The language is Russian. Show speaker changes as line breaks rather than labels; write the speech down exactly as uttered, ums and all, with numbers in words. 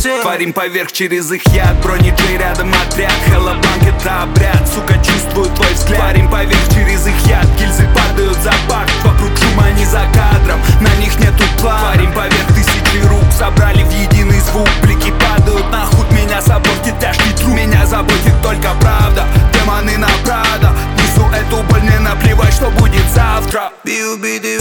тел.
Творим поверх через их яд. Бронеджей рядом отряд. Хеллобланк это обряд. Сука, чувствую твой взгляд. Творим поверх через их яд. Гильзы падают за бак. Вокруг шума, они за кадром. На них нету план. Творим поверх тысячи рук. Собрали в единый звук. Блики падают на худ. Меня заботит тяжкий труд. Меня заботит только правда. Демоны на Прада. Несу эту боль, мне наплевать, что будет завтра.
Би убитый